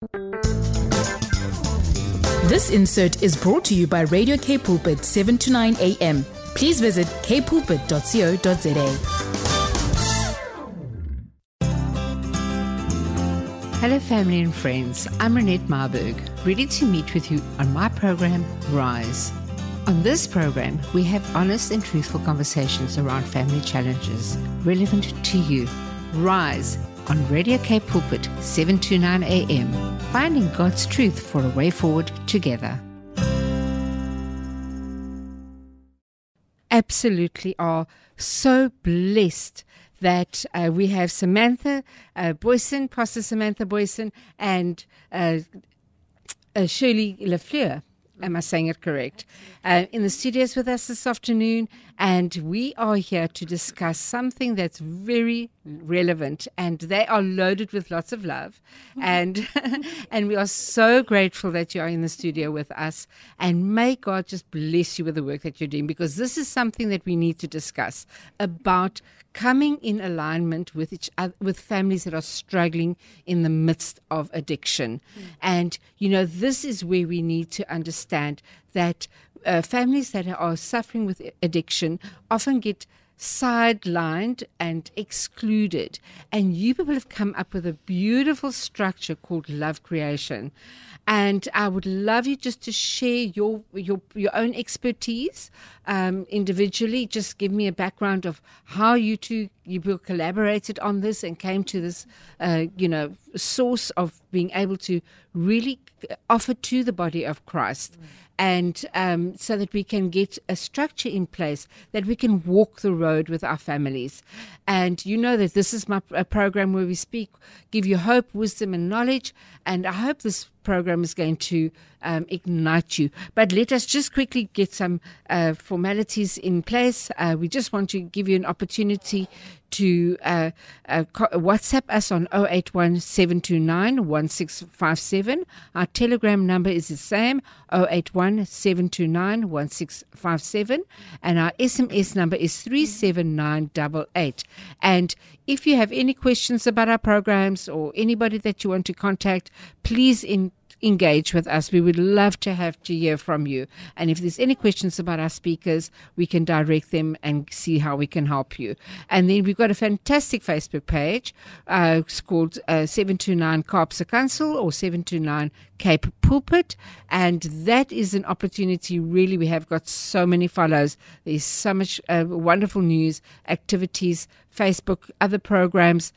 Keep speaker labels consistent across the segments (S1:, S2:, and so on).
S1: This insert is brought to you by Radio K Pulpit 7 to 9 a.m. Please visit kpulpit.co.za.
S2: Hello family and friends, I'm Renette Marburg, ready to meet with you on my program, Rise. On this program, we have honest and truthful conversations around family challenges relevant to you. Rise on Radio K Pulpit, 7 to 9 a.m. Finding God's truth for a way forward together. Absolutely are so blessed that we have Samantha Boyson, Pastor Samantha Boyson, and Shirley Lafleur. Am I saying it correct? In the studios with us this afternoon, and we are here to discuss something that's very relevant, and they are loaded with lots of love, and and we are so grateful that you are in the studio with us, and may God just bless you with the work that you're doing, because this is something that we need to discuss about coming in alignment with each other, with families that are struggling in the midst of addiction. And, you know, this is where we need to understand that families that are suffering with addiction often get sidelined and excluded. And you people have come up with a beautiful structure called Love Creation. And I would love you just to share your own expertise individually. Just give me a background of how you collaborated on this and came to this, source of being able to really offer to the body of Christ. And so that we can get a structure in place that we can walk the road with our families. And you know that this is a program where we give you hope, wisdom, and knowledge. And I hope this program is going to ignite you. But let us just quickly get some formalities in place. We just want to give you an opportunity to WhatsApp us on 081-729-1657. Our Telegram number is the same, 081-729-1657. And our SMS number is 37988. And if you have any questions about our programs or anybody that you want to contact, please engage with us. We would love to hear from you. And if there's any questions about our speakers, we can direct them and see how we can help you. And then we've got a fantastic Facebook page. It's called 729 Kaapse Council or 729 Cape Pulpit. And that is an opportunity, really. We have got so many follows. There's so much wonderful news, activities, Facebook, other programs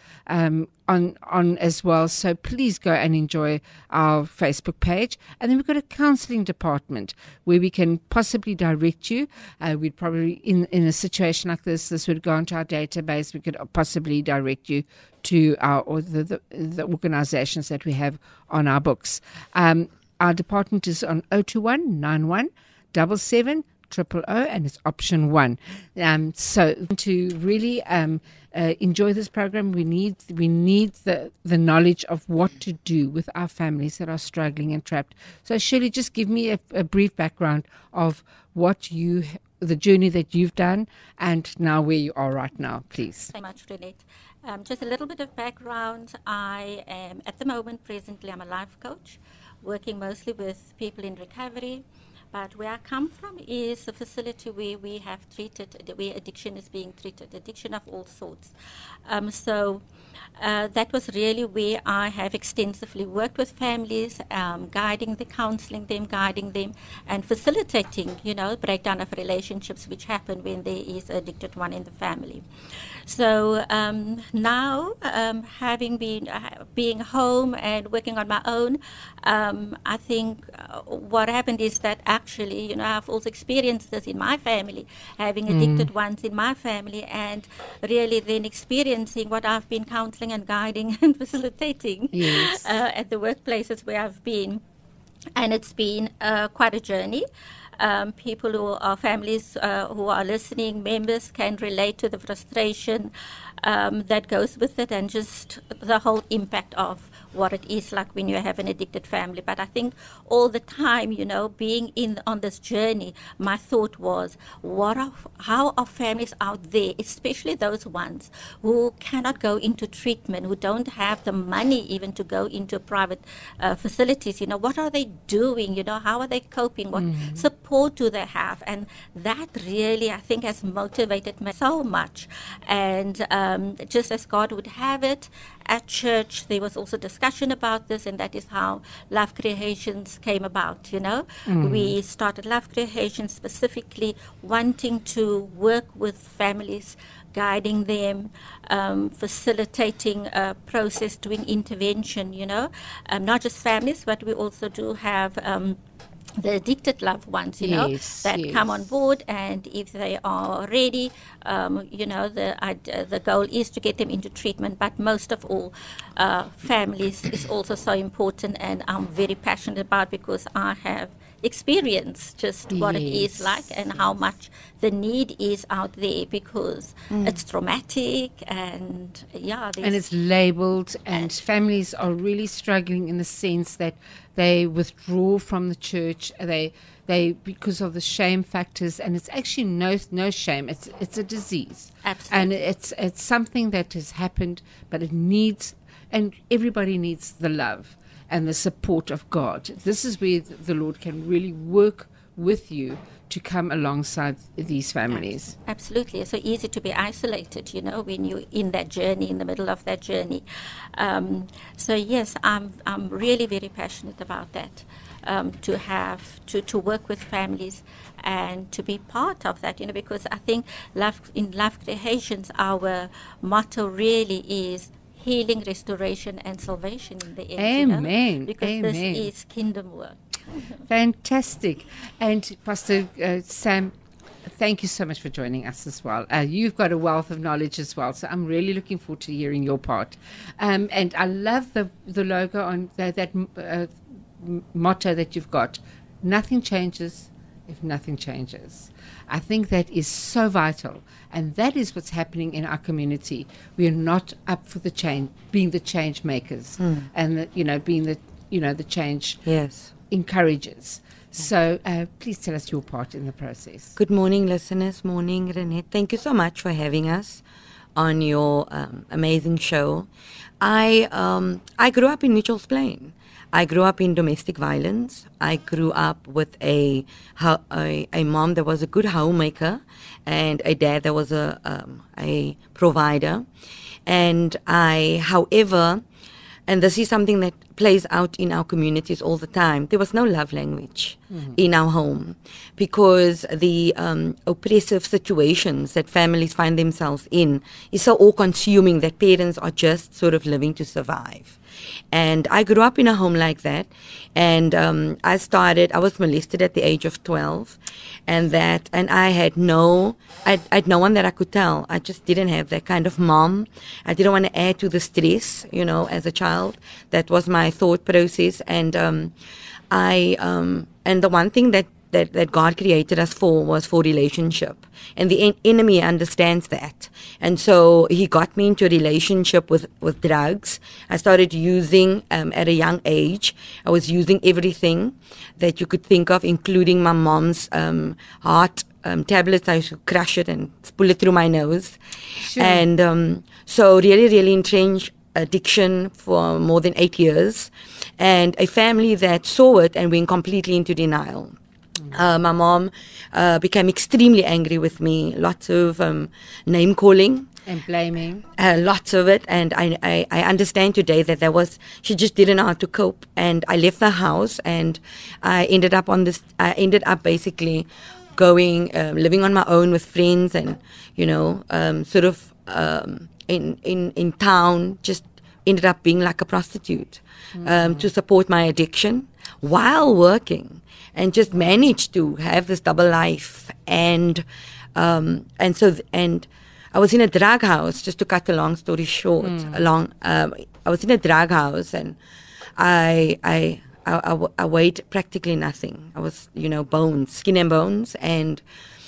S2: on as well. So please go and enjoy our Facebook page. And then we've got a counseling department where we can possibly direct you. We'd probably, in a situation like this would go into our database. We could possibly direct you to the organizations that we have on our books. Our department is on 021 91 77 000, and it's option 1. So to really enjoy this program, we need the knowledge of what to do with our families that are struggling and trapped. So Shirley, just give me a brief background of the journey that you've done and now where you are right now, please.
S3: Thank you so much, Renette. Just a little bit of background. I am, at the moment, presently, I'm a life coach, working mostly with people in recovery. But where I come from is a facility where we have where addiction is being treated, addiction of all sorts. So that was really where I have extensively worked with families, guiding them, counseling them, guiding them, and facilitating, breakdown of relationships which happen when there is addicted one in the family. So now, having been being home and working on my own, I think what happened is that actually, I've also experienced this in my family, having addicted ones in my family, and really then experiencing what I've been counseling and guiding and facilitating at the workplaces where I've been. And it's been quite a journey. People who are families who are listening, members can relate to the frustration that goes with it, and just the whole impact of what it is like when you have an addicted family. But I think all the time, being on this journey, my thought was, how are families out there, especially those ones who cannot go into treatment, who don't have the money even to go into private facilities, what are they doing, how are they coping, what support do they have? And that really, I think, has motivated me so much. And just as God would have it, at church there was also discussion about this, and that is how Love Creations came about. We started Love Creations specifically wanting to work with families, guiding them, facilitating a process, doing intervention, not just families, but we also do have the addicted loved ones, that come on board, and if they are ready, the goal is to get them into treatment. But most of all, families is also so important, and I'm very passionate about, because I have experienced just what it is like and how much the need is out there, because it's traumatic, and
S2: and it's labeled, and families are really struggling in the sense that they withdraw from the church, they because of the shame factors, and it's actually no shame, it's a disease.
S3: Absolutely.
S2: And it's something that has happened, but it needs, and everybody needs the love and the support of God. This is where the Lord can really work with you to come alongside these families.
S3: Absolutely. It's so easy to be isolated, when you're in that journey, in the middle of that journey. So yes, I'm really very passionate about that, to have to work with families and to be part of that, because I think in Love Creations, our motto really is healing, restoration, and salvation in the end.
S2: Amen.
S3: Because
S2: Amen.
S3: this is kingdom work.
S2: Fantastic. And Pastor Sam, thank you so much for joining us as well. You've got a wealth of knowledge as well, so I'm really looking forward to hearing your part. And I love the logo on that motto that you've got. Nothing changes if nothing changes. I think that is so vital, and that is what's happening in our community. We are not up for the change, being the change makers, and being the change encouragers. So please tell us your part in the process.
S4: Good morning, listeners. Morning, Renette. Thank you so much for having us on your amazing show. I grew up in Mitchell's Plain. I grew up in domestic violence. I grew up with a mom that was a good homemaker, and a dad that was a provider. And however, and this is something that plays out in our communities all the time, there was no love language in our home, because the oppressive situations that families find themselves in is so all-consuming that parents are just sort of living to survive. And I grew up in a home like that, and I was molested at the age of 12, and I had no one that I could tell. I just didn't have that kind of mom. I didn't want to add to the stress, as a child. That was my thought process, and and the one thing that God created us was for relationship. And the enemy understands that. And so he got me into a relationship with drugs. I started using at a young age. I was using everything that you could think of, including my mom's heart tablets. I used to crush it and pull it through my nose. Sure. And so really, really entrenched addiction for more than 8 years. And a family that saw it and went completely into denial. My mom became extremely angry with me, lots of name calling.
S2: And blaming.
S4: Lots of it. And I understand today that she just didn't know how to cope. And I left the house, and I ended up basically going, living on my own with friends, and, sort of in town, just ended up being like a prostitute to support my addiction while working. And just managed to have this double life, and I was in a drug house. Just to cut the long story short, I was in a drug house, and I weighed practically nothing. I was, bones, skin and bones, and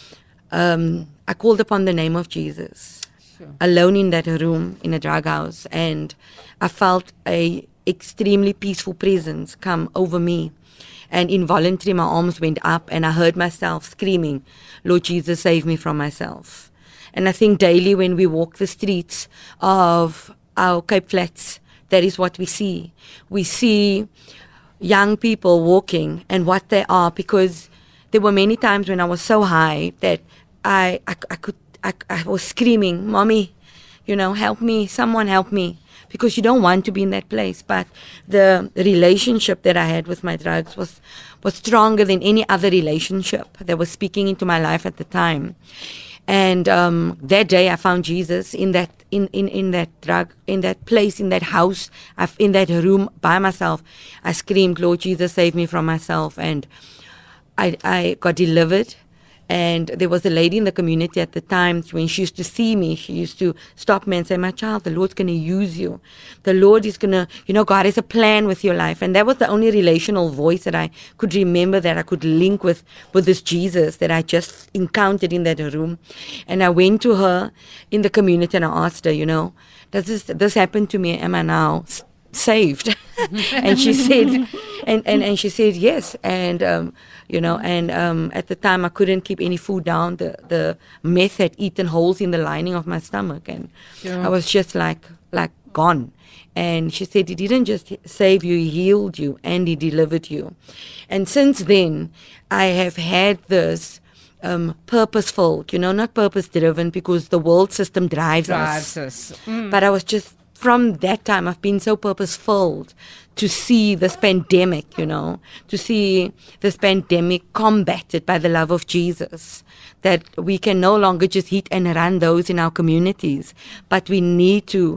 S4: I called upon the name of Jesus, alone in that room in a drug house, and I felt a extremely peaceful presence come over me. And involuntarily my arms went up and I heard myself screaming, Lord Jesus, save me from myself. And I think daily when we walk the streets of our Cape Flats, that is what we see. We see young people walking and what they are, because there were many times when I was so high that I was screaming, Mommy, help me, someone help me. Because you don't want to be in that place. But the relationship that I had with my drugs was stronger than any other relationship that was speaking into my life at the time. And that day I found Jesus in that place, in that house, in that room by myself. I screamed, Lord Jesus, save me from myself. And I got delivered. And there was a lady in the community at the time, when she used to see me, she used to stop me and say, my child, the Lord's going to use you. The Lord is going to, God has a plan with your life. And that was the only relational voice that I could remember, that I could link with this Jesus that I just encountered in that room. And I went to her in the community and I asked her, does this happen to me? Am I now saved? And she said, and she said yes. And at the time I couldn't keep any food down. The meth had eaten holes in the lining of my stomach, and I was just like gone. And she said, he didn't just save you, he healed you and he delivered you. And since then I have had this purposeful, not purpose driven, because the world system drives us. But I was just, from that time, I've been so purposeful to see this pandemic, to see this pandemic combated by the love of Jesus, that we can no longer just hit and run those in our communities, but we need to,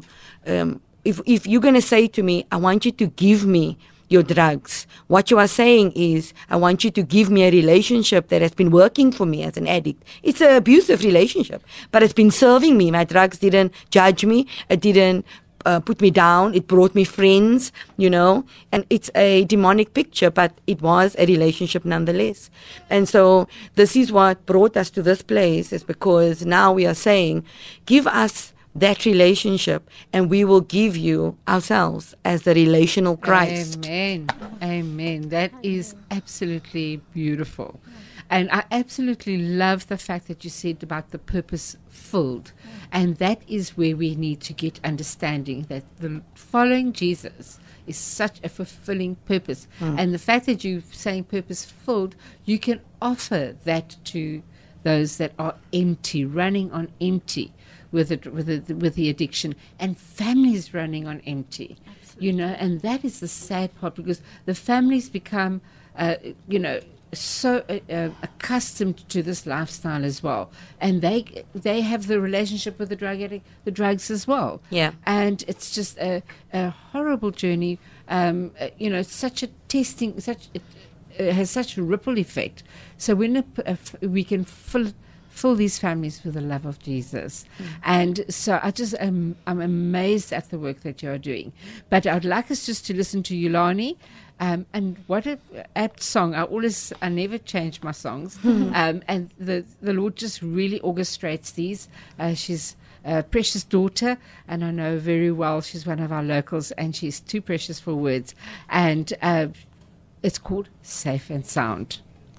S4: if you're going to say to me, I want you to give me your drugs, what you are saying is, I want you to give me a relationship that has been working for me as an addict. It's an abusive relationship, but it's been serving me. My drugs didn't judge me. It didn't put me down. It brought me friends, and it's a demonic picture, but it was a relationship nonetheless. And so this is what brought us to this place, is because now we are saying, give us that relationship and we will give you ourselves as the relational Christ.
S2: Amen. That is absolutely beautiful. And I absolutely love the fact that you said about the purpose-filled. And that is where we need to get understanding, that following Jesus is such a fulfilling purpose. And the fact that you're saying purpose-filled, you can offer that to those that are empty, running on empty with the addiction, and families running on empty. Absolutely. And that is the sad part, because the families become, so accustomed to this lifestyle as well, and they have the relationship with the drug addict, the drugs as well.
S4: Yeah, and
S2: it's just a horrible journey. Such a testing, it has such a ripple effect. So when we can fill these families with the love of Jesus. And so I'm amazed at the work that you are doing. But I'd like us just to listen to Yulani. And what an apt song. I never change my songs. And the Lord just really orchestrates these. She's a precious daughter, and I know very well she's one of our locals, and she's too precious for words. And it's called Safe and Sound.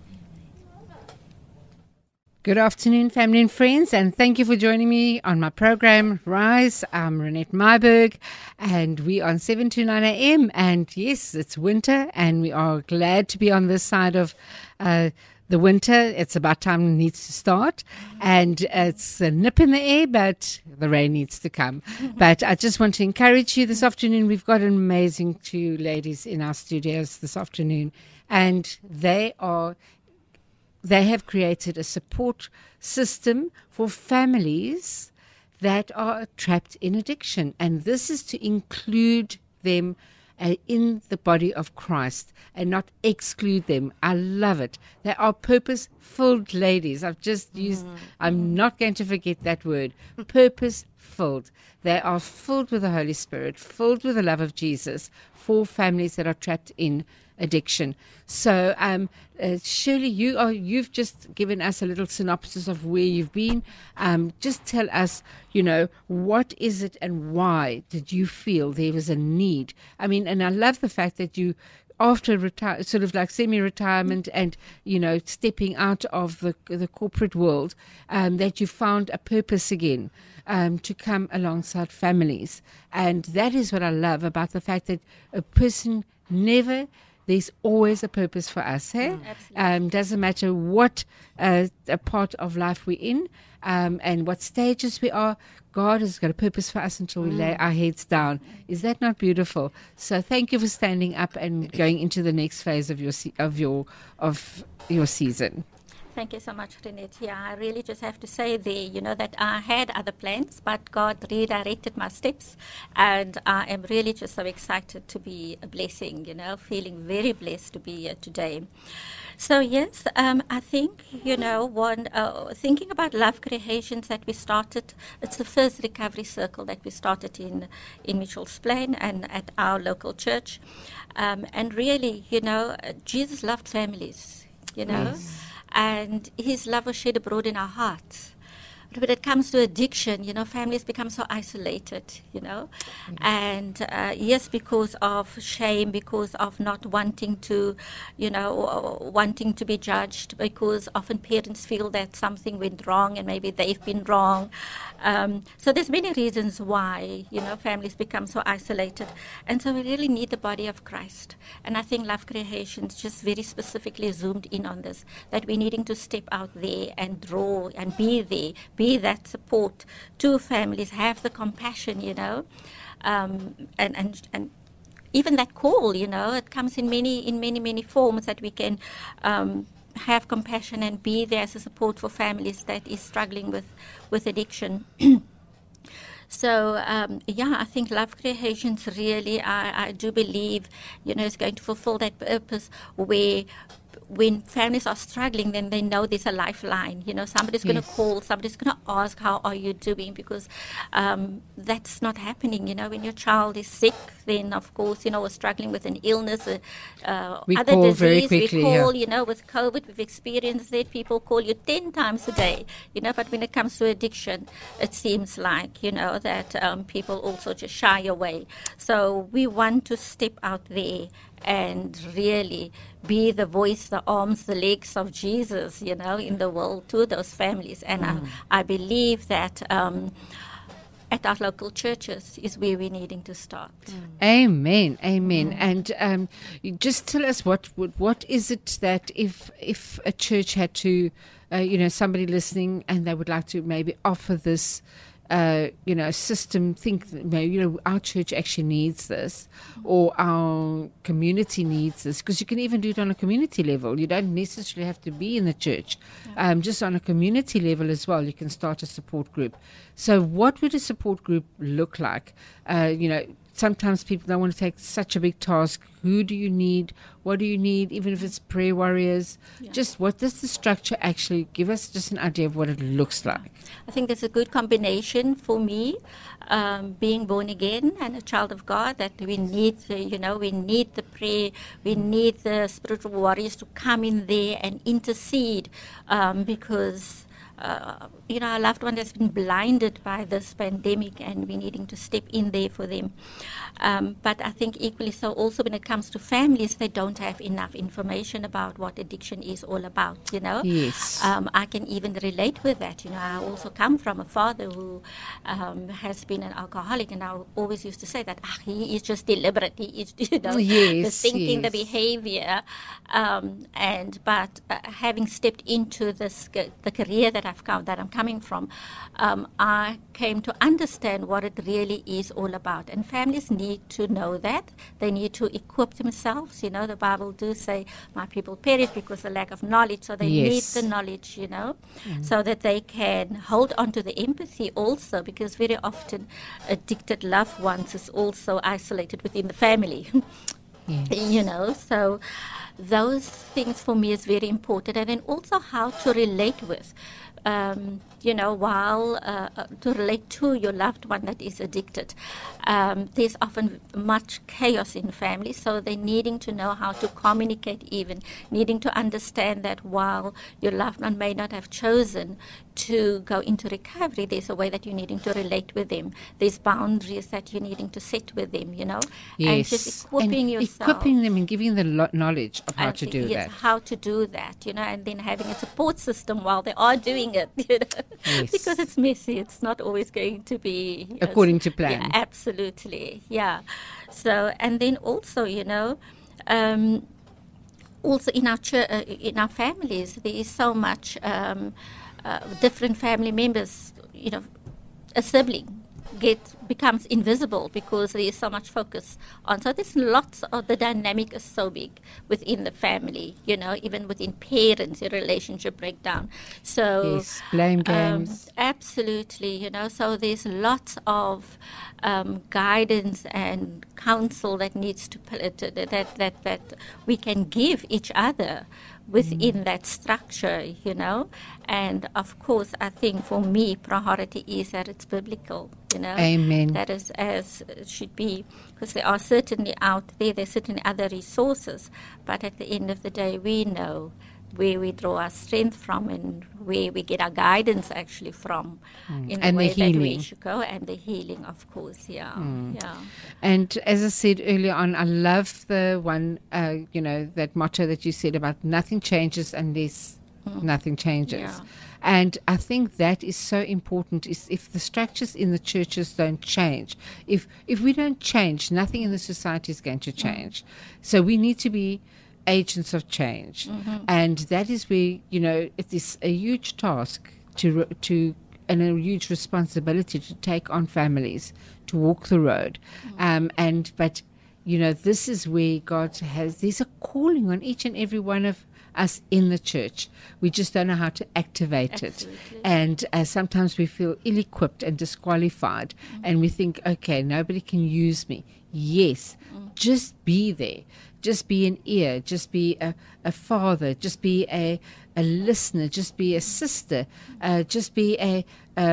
S2: Good afternoon, family and friends, and thank you for joining me on my program, Rise. I'm Renette Myburgh, and we are on 7 to 9 a.m. And yes, it's winter, and we are glad to be on this side of the winter. It's about time it needs to start, and it's a nip in the air, but the rain needs to come. But I just want to encourage you this afternoon. We've got an amazing two ladies in our studios this afternoon, and they have created a support system for families that are trapped in addiction. And this is to include them in the body of Christ and not exclude them. I love it. They are purpose-filled ladies. I've just used, I'm not going to forget that word, purpose-filled. filled. They are filled with the Holy Spirit, filled with the love of Jesus for families that are trapped in addiction. So, Shirley, you've just given us a little synopsis of where you've been. Just tell us, what is it and why did you feel there was a need? I mean, and I love the fact that you, after sort of like semi-retirement and, stepping out of the corporate world, that you found a purpose again to come alongside families. And that is what I love about the fact that a person there's always a purpose for us. Hey? Doesn't matter what a part of life we're in and what stages we are. God has got a purpose for us until we lay our heads down. Is that not beautiful? So thank you for standing up and going into the next phase of your season.
S3: Thank you so much, Renette. Yeah, I really just have to say there, that I had other plans, but God redirected my steps, and I am really just so excited to be a blessing, feeling very blessed to be here today. So yes, I think, thinking about Love Creations that we started, it's the first recovery circle that we started in Mitchell's Plain and at our local church. And really, Jesus loved families,
S2: Yes.
S3: And his love was shed abroad in our hearts. But when it comes to addiction, families become so isolated, and yes, because of shame, because of not wanting to, wanting to be judged, because often parents feel that something went wrong and maybe they've been wrong. So there's many reasons why, families become so isolated. And so we really need the body of Christ. And I think Love Creations just very specifically zoomed in on this, that we're needing to step out there and draw and be there, be that support to families, have the compassion, and even that call, it comes in many forms that we can have compassion and be there as a support for families that is struggling with addiction. So, I think Love Creations really, I do believe, is going to fulfill that purpose where when families are struggling, then they know there's a lifeline. Somebody's going to call, somebody's going to ask, how are you doing? Because that's not happening. When your child is sick, then of course, we're struggling with an illness,
S2: we
S3: other
S2: call
S3: disease.
S2: Very quickly,
S3: we call, with COVID, we've experienced it. People call you 10 times a day. But when it comes to addiction, it seems like, that people also just shy away. So we want to step out there and really be the voice, the arms, the legs of Jesus, in the world to those families. And I believe that at our local churches is where we're needing to start.
S2: Amen. And you just tell us what is it that if a church had to, somebody listening and they would like to maybe offer this, system, think, our church actually needs this, or our community needs this, because you can even do it on a community level. You don't necessarily have to be in the church. Just on a community level as well, you can start a support group. So what would a support group look like? Sometimes people don't want to take such a big task. Who do you need? What do you need? Even if it's prayer warriors, just what does the structure actually give us? Just an idea of what it looks like.
S3: I think there's a good combination for me, being born again and a child of God, that we need we need the prayer, we need the spiritual warriors to come in there and intercede, because our loved one has been blinded by this pandemic, and we're needing to step in there for them. But I think equally so also when it comes to families, they don't have enough information about what addiction is all about,
S2: Yes.
S3: I can even relate with that. I also come from a father who has been an alcoholic, and I always used to say that he is just deliberate. He is, the thinking, the behavior. But having stepped into the career that I'm coming from, I came to understand what it really is all about. And families need to know that. They need to equip themselves. The Bible do say, my people perish because of lack of knowledge. So they need the knowledge, so that they can hold on to the empathy also, because very often addicted loved ones is also isolated within the family. So those things for me is very important. And then also how to relate with. while to relate to your loved one that is addicted. There's often much chaos in families, so they're needing to know how to communicate, even needing to understand that while your loved one may not have chosen to go into recovery, there's a way that you're needing to relate with them. There's boundaries that you're needing to set with them,
S2: Yes.
S3: And just equipping yourself.
S2: Equipping them and giving them the knowledge of how to do that.
S3: How to do that, and then having a support system while they are doing it,
S2: Yes.
S3: Because it's messy. It's not always going to be
S2: according to plan.
S3: Yeah, absolutely. Yeah. So, and then also, also in our families, there is so much different family members. A sibling becomes invisible because there is so much focus on. So there's lots of the dynamic is so big within the family, even within parents, your relationship breakdown. So
S2: yes, blame games.
S3: Absolutely, so there's lots of guidance and counsel that needs to that we can give each other within that structure, and of course I think for me priority is that it's biblical,
S2: Amen.
S3: That is as it should be, because there are certainly there's certainly other resources, but at the end of the day we know where we draw our strength from and where we get our guidance actually from in the way that we should go, and the healing, of course, yeah.
S2: And as I said earlier on, I love the one, that motto that you said about nothing changes unless nothing changes.
S3: Yeah.
S2: And I think that is so important, is if the structures in the churches don't change, if we don't change, nothing in the society is going to change. So we need to be agents of change, and that is where it is a huge task to and a huge responsibility to take on families to walk the road, but this is where God there's a calling on each and every one of us in the church. We just don't know how to activate it, and sometimes we feel ill-equipped and disqualified, and we think, okay, nobody can use me. Yes, just be there. Just be an ear, just be a father, just be a listener, just be a sister, just be a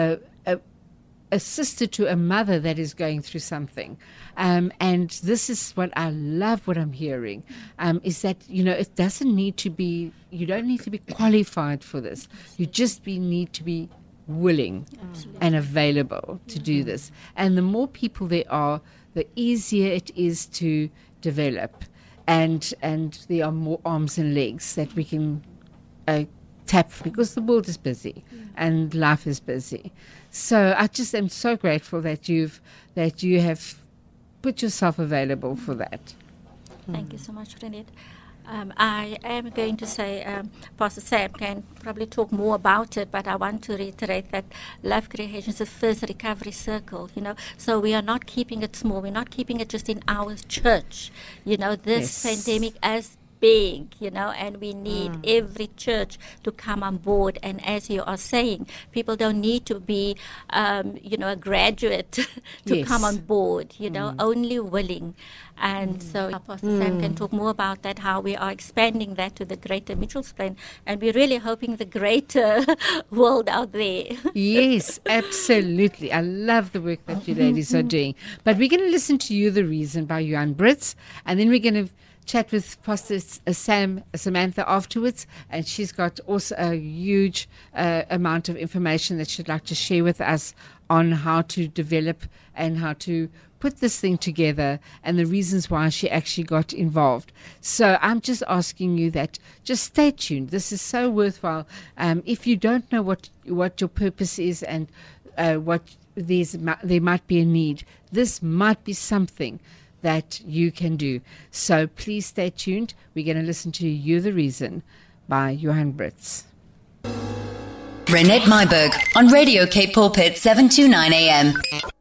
S2: sister to a mother that is going through something. And this is what I love, what I'm hearing, is that, it doesn't need to be, you don't need to be qualified for this. You just need to be willing and available to do this. And the more people there are, the easier it is to develop. And there are more arms and legs that we can tap, because the world is busy and life is busy. So I just am so grateful that you have put yourself available for that.
S3: Thank you so much, Renette. I am going to say, Pastor Sam can probably talk more about it, but I want to reiterate that Love Creation is the first recovery circle, so we are not keeping it small. We're not keeping it just in our church. This pandemic as big, and we need every church to come on board. And as you are saying, people don't need to be, a graduate to come on board, only willing. And so Pastor Sam can talk more about that, how we are expanding that to the greater Mitchell's Plain, and we're really hoping the greater world out there.
S2: Yes, absolutely. I love the work that you ladies are doing. But we're going to listen to You the Reason by Johan Brits, and then we're going to chat with Pastor Samantha afterwards, and she's got also a huge amount of information that she'd like to share with us on how to develop and how to put this thing together and the reasons why she actually got involved. So I'm just asking you that just stay tuned. This is so worthwhile. If you don't know what your purpose is and what there might be a need, this might be something that you can do. So please stay tuned. We're going to listen to You the Reason by Johan Brits.
S5: Renette Myburgh on Radio Cape Pulpit 729 AM.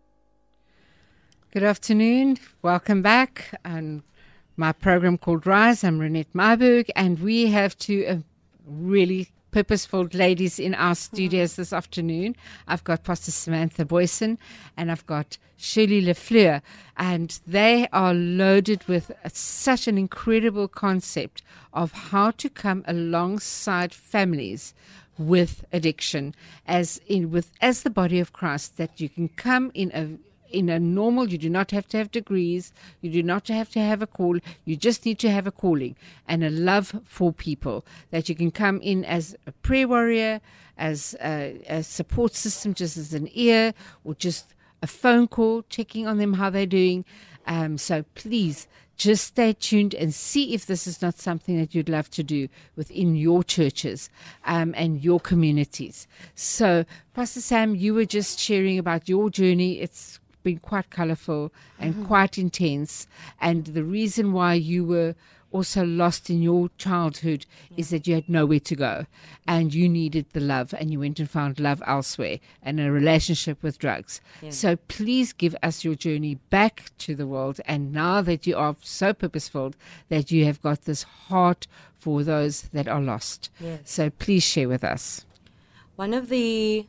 S2: Good afternoon. Welcome back on my program called Rise. I'm Renette Myburgh, and we have two really purposeful ladies in our studios this afternoon. I've got Pastor Samantha Boyson and I've got Shirley Lafleur, and they are loaded with such an incredible concept of how to come alongside families with addiction, as the body of Christ, that you can come in a normal. You do not have to have degrees. You do not have to have a call. You just need to have a calling and a love for people, that you can come in as a prayer warrior, as a support system, just as an ear, or just a phone call, checking on them how they're doing. So please just stay tuned and see if this is not something that you'd love to do within your churches and your communities. So, Pastor Sam, you were just sharing about your journey. It's been quite colorful and quite intense. And the reason why you were also lost in your childhood is that you had nowhere to go and you needed the love, and you went and found love elsewhere and a relationship with drugs. So please give us your journey back to the world, and now that you are so purposeful that you have got this heart for those that are lost. So please share with us.
S4: One of the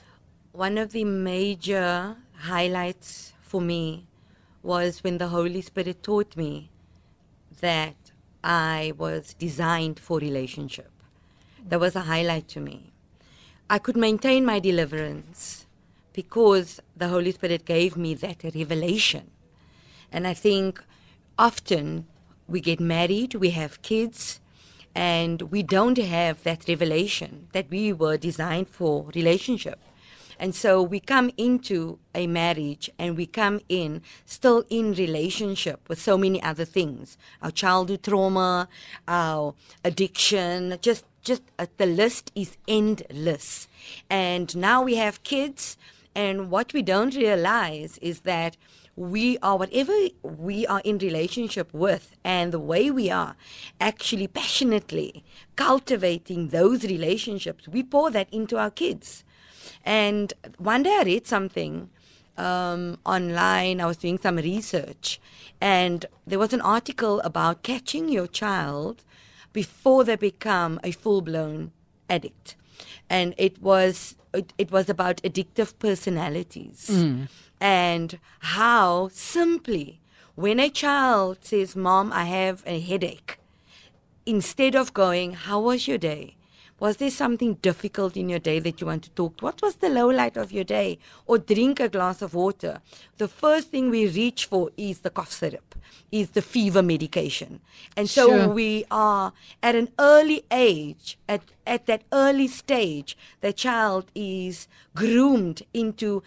S4: major highlights for me was when the Holy Spirit taught me that I was designed for relationship. That was a highlight to me. I could maintain my deliverance because the Holy Spirit gave me that revelation. And I think often we get married, we have kids, and we don't have that revelation that we were designed for relationship. And so we come into a marriage and we come in still in relationship with so many other things. Our childhood trauma, our addiction, just the list is endless. And now we have kids, and what we don't realize is that we are, whatever we are in relationship with, and the way we are actually passionately cultivating those relationships, we pour that into our kids. And one day I read something online. I was doing some research, and there was an article about catching your child before they become a full-blown addict. And it was about addictive personalities and how simply when a child says, "Mom, I have a headache," instead of going, "How was your day? Was there something difficult in your day that you want to talk to? What was the low light of your day?" Or drink a glass of water. The first thing we reach for is the cough syrup, is the fever medication. And so we are at an early age, at that early stage, the child is groomed into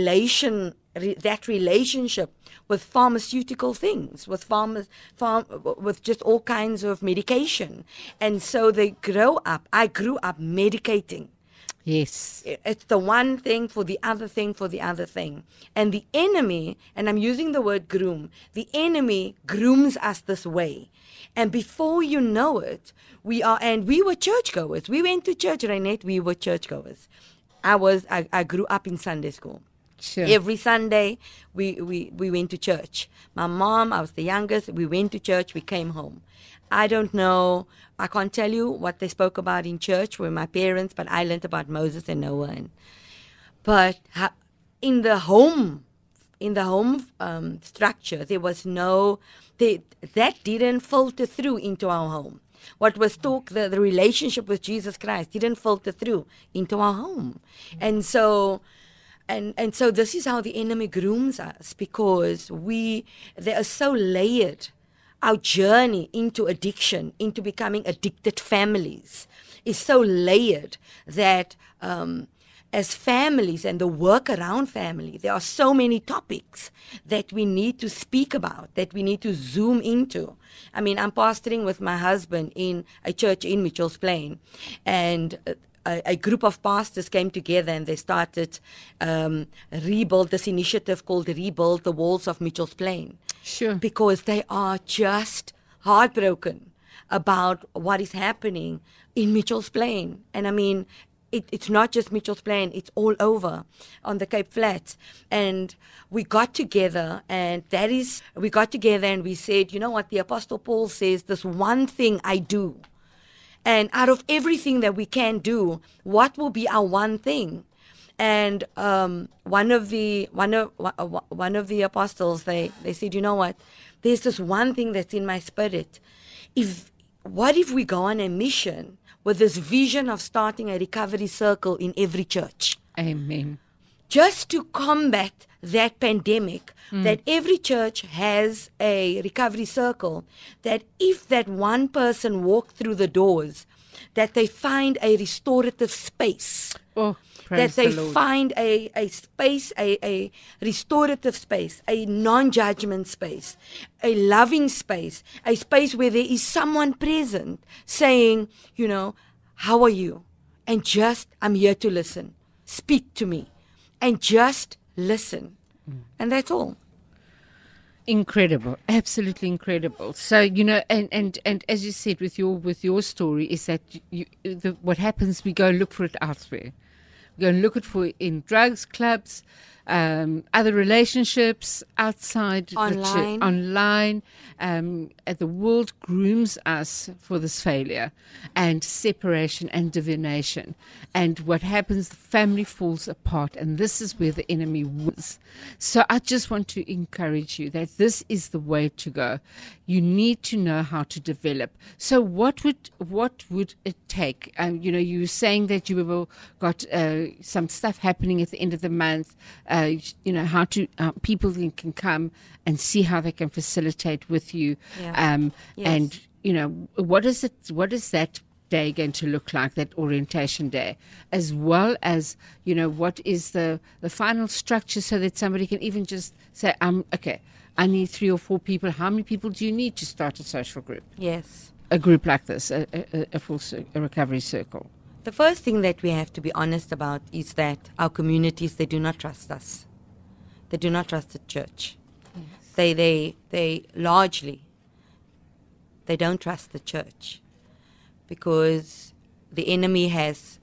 S4: that relationship with pharmaceutical things, with with just all kinds of medication. And so they grow up. I grew up medicating.
S2: Yes.
S4: It's the one thing for the other thing for the other thing. And the enemy, and I'm using the word groom, the enemy grooms us this way. And before you know it, we were churchgoers. We went to church, Renette, we were churchgoers. I grew up in Sunday school.
S2: Sure.
S4: Every Sunday, we went to church. My mom, I was the youngest, we went to church, we came home. I don't know, I can't tell you what they spoke about in church with my parents, but I learned about Moses and Noah. But in the home structure, there was that didn't filter through into our home. What was talked, the relationship with Jesus Christ didn't filter through into our home. And so this is how the enemy grooms us, because they are so layered. Our journey into addiction, into becoming addicted families, is so layered that as families and the work around family, there are so many topics that we need to speak about, that we need to zoom into. I mean, I'm pastoring with my husband in a church in Mitchell's Plain, and a group of pastors came together and they started this initiative called Rebuild the Walls of Mitchell's Plain.
S2: Sure.
S4: Because they are just heartbroken about what is happening in Mitchell's Plain. And I mean, it's not just Mitchell's Plain, it's all over on the Cape Flats. And we got together and we said, you know what, the Apostle Paul says, this one thing I do. And out of everything that we can do, what will be our one thing? And one of the apostles, they said, you know what? There's this one thing that's in my spirit. What if we go on a mission with this vision of starting a recovery circle in every church.
S2: Amen.
S4: Just to combat that pandemic, that every church has a recovery circle, that if that one person walked through the doors, that they find a restorative space.
S2: Oh,
S4: That
S2: praise
S4: they
S2: the Lord.
S4: find a space, a restorative space, a non-judgment space, a loving space, a space where there is someone present saying, how are you? And just, I'm here to listen. Speak to me. And just listen. And that's all.
S2: Incredible, absolutely incredible. So and as you said with your story is that what happens, we go look for it elsewhere. We go and look for it in drugs, clubs, other relationships outside online. The world grooms us for this failure and separation and divination. And what happens, the family falls apart, and this is where the enemy wins. So I just want to encourage you that this is the way to go. You need to know how to develop. So what would it take? You were saying that you got some stuff happening at the end of the month. How people can come and see how they can facilitate with you.
S4: Yeah. Yes.
S2: And what is that day going to look like, that orientation day, as well as what is the final structure, so that somebody can even just say, okay, I need 3 or 4 people. How many people do you need to start a social group?
S4: Yes.
S2: A group like this, a recovery circle.
S4: The first thing that we have to be honest about is that our communities, they do not trust us. They do not trust the church. Yes. They largely, they don't trust the church, because the enemy has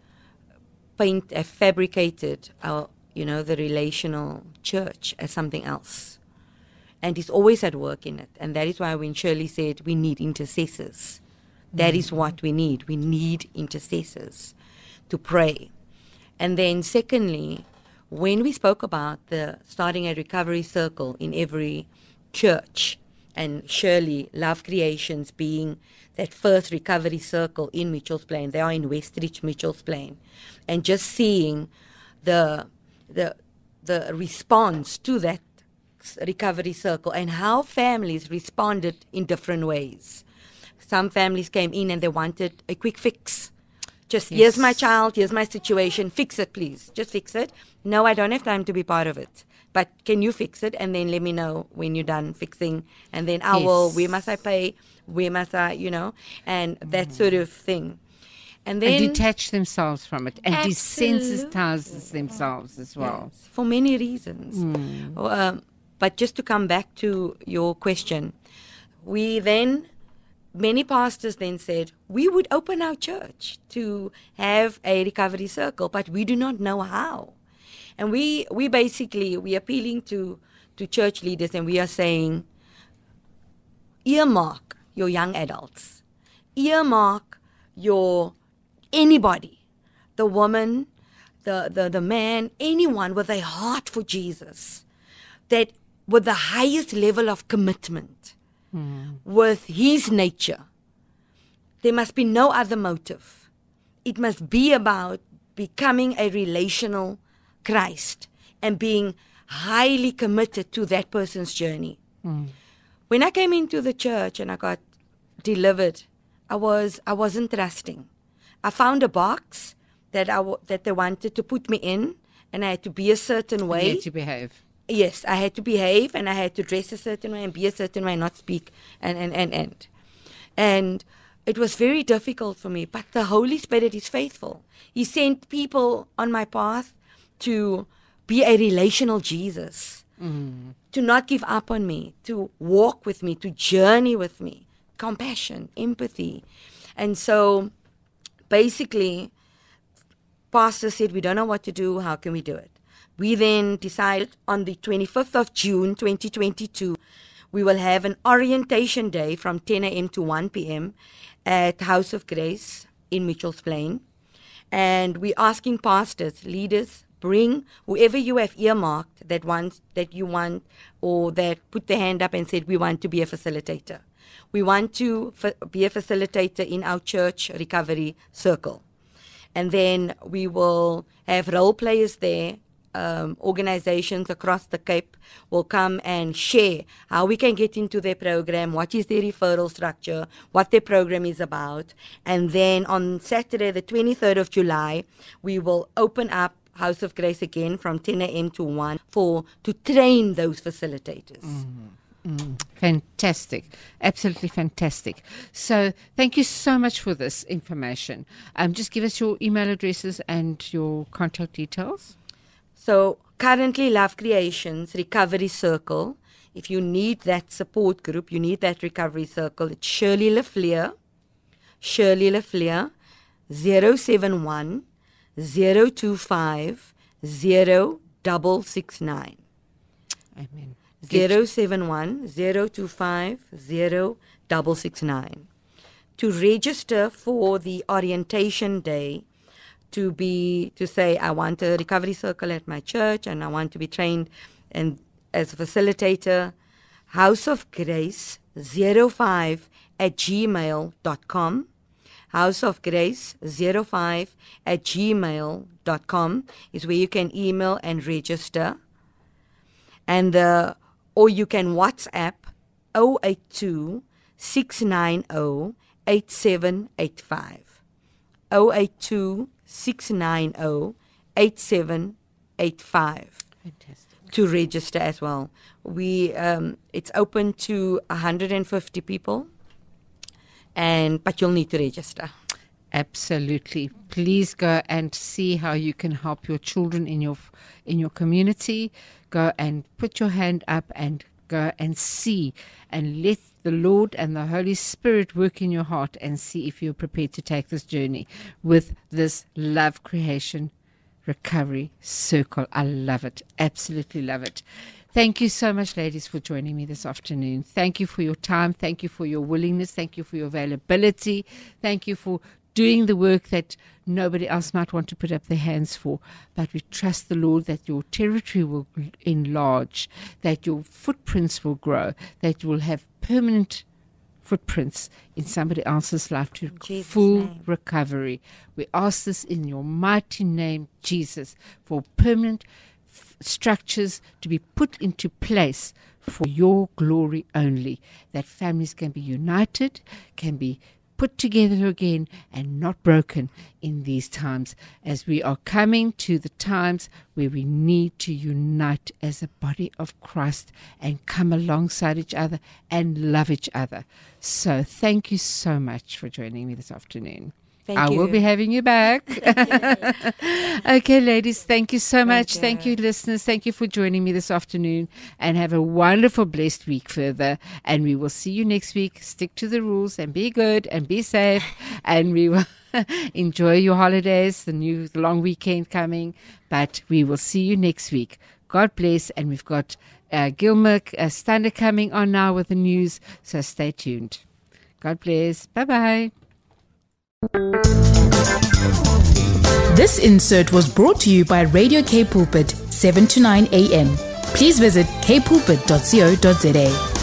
S4: fabricated our, the relational church as something else. And he's always at work in it. And that is why when Shirley said we need intercessors, that is what we need. We need intercessors to pray. And then secondly, when we spoke about starting a recovery circle in every church, and Shirley, Love Creations being that first recovery circle in Mitchell's Plain, they are in Westridge, Mitchell's Plain, and just seeing the response to that recovery circle and how families responded in different ways. Some families came in and they wanted a quick fix. Just, yes. Here's my child, here's my situation, fix it, please. Just fix it. No, I don't have time to be part of it. But can you fix it? And then let me know when you're done fixing. And then I will, where must I pay? Where must I, and that sort of thing. And then
S2: detach themselves from it and desensitize themselves as well.
S4: Yes, for many reasons. But just to come back to your question, many pastors then said, we would open our church to have a recovery circle, but we do not know how. And we appealing to church leaders, and we are saying, earmark your young adults, earmark your anybody, the woman, the man, anyone with a heart for Jesus, that with the highest level of commitment, with his nature. There must be no other motive. It must be about becoming a relational Christ and being highly committed to that person's journey. When I came into the church and I got delivered, I wasn't trusting. I found a box that they wanted to put me in, and I had to be a certain way.
S2: You had to behave.
S4: Yes, I had to behave, and I had to dress a certain way and be a certain way, not speak, and it was very difficult for me. But the Holy Spirit is faithful. He sent people on my path to be a relational Jesus, to not give up on me, to walk with me, to journey with me, compassion, empathy. And so basically, pastor said, we don't know what to do. How can we do it? We then decided on the 25th of June, 2022, we will have an orientation day from 10 a.m. to 1 p.m. at House of Grace in Mitchell's Plain. And we're asking pastors, leaders, bring whoever you have earmarked that you want, or that put their hand up and said, we want to be a facilitator. we want to be a facilitator in our church recovery circle. And then we will have role players there. Organizations across the Cape will come and share how we can get into their program, what is their referral structure, what their program is about. And then on Saturday, the 23rd of July, we will open up House of Grace again from 10 a.m. to 1 to train those facilitators.
S2: Fantastic. Absolutely fantastic. So thank you so much for this information. Just give us your email addresses and your contact details.
S4: So currently Love Creations Recovery Circle, if you need that support group, you need that recovery circle, it's Shirley Lafleur, 071 025 0669.
S2: Amen.
S4: 071 025 0669. To register for the orientation day, to say I want a recovery circle at my church and I want to be trained and as a facilitator, House of Grace 05@gmail.com. House of Grace 05@gmail.com is where you can email and register. And or you can WhatsApp 082 690 8785. 082 690 8785.
S2: Fantastic.
S4: To register as well. It's open to 150 people, but you'll need to register.
S2: Absolutely. Please go and see how you can help your children in your community. Go and put your hand up and go and see and let the Lord and the Holy Spirit work in your heart and see if you're prepared to take this journey with this Love Creation Recovery Circle. I love it. Absolutely love it. Thank you so much, ladies, for joining me this afternoon. Thank you for your time. Thank you for your willingness. Thank you for your availability. Thank you for doing the work that nobody else might want to put up their hands for. But we trust the Lord that your territory will enlarge, that your footprints will grow, that you will have permanent footprints in somebody else's life to full recovery. We ask this in your mighty name, Jesus, for permanent structures to be put into place for your glory only, that families can be united, can be put together again and not broken in these times, as we are coming to the times where we need to unite as a body of Christ and come alongside each other and love each other. So thank you so much for joining me this afternoon. I will be having you back. Okay, ladies, thank you so much. Thank you, listeners. Thank you for joining me this afternoon, and have a wonderful, blessed week further. And we will see you next week. Stick to the rules and be good and be safe. And we will enjoy your holidays, the long weekend coming. But we will see you next week. God bless. And we've got Gilmer Stander coming on now with the news. So stay tuned. God bless. Bye-bye.
S1: This insert was brought to you by Radio K Pulpit, 7 to 9 a.m. Please visit kpulpit.co.za.